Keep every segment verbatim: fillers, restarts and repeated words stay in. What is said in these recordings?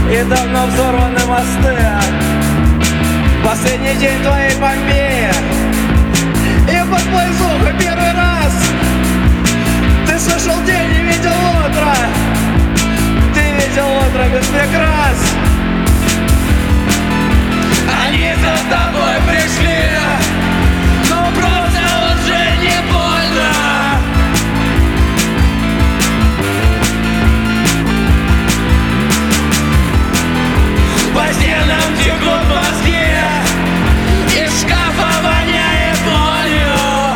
и давно взорваны мосты. Последний день твоей Помпеи, и под плейзуху первый раз ты слышал день и видел утро. Ты видел утро без прикрас. Они за тобой пришли, но просто уже не больно. По стенам текут мозги, из шкафа воняет болью.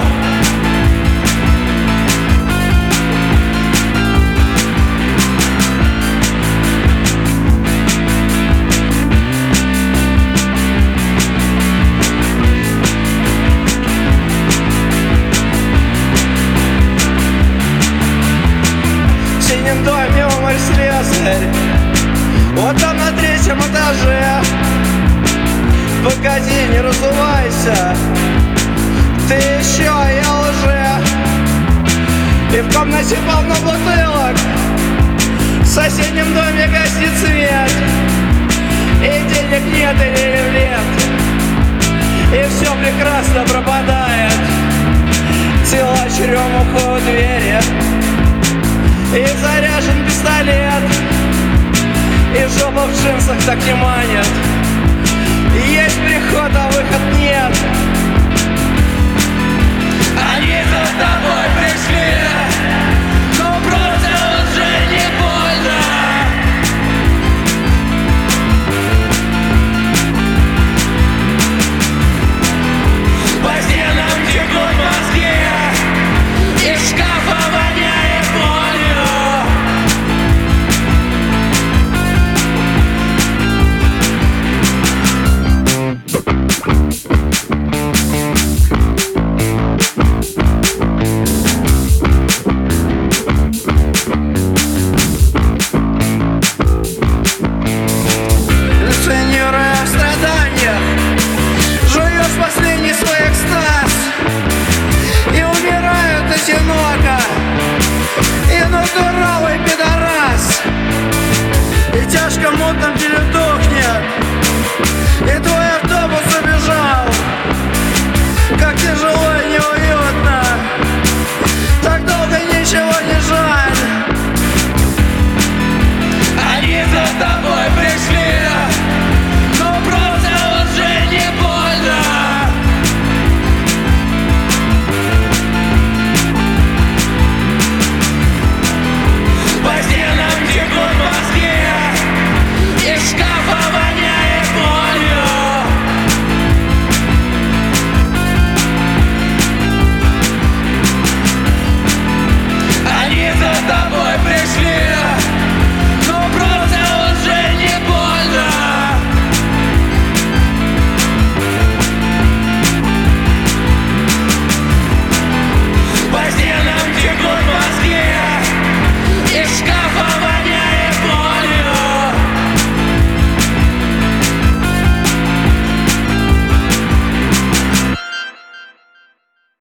В синем доме умер слесарь, вот там на третьем этаже. Погоди, не разувайся, ты еще, а я уже. И в комнате полно бутылок, в соседнем доме гаснет свет, и денег нет или нет, и все прекрасно пропадает. Тела черемуха у двери, и заряжен пистолет, и жопа в джинсах так не манит. Есть приход, а выход нет. Они за тобой пришли,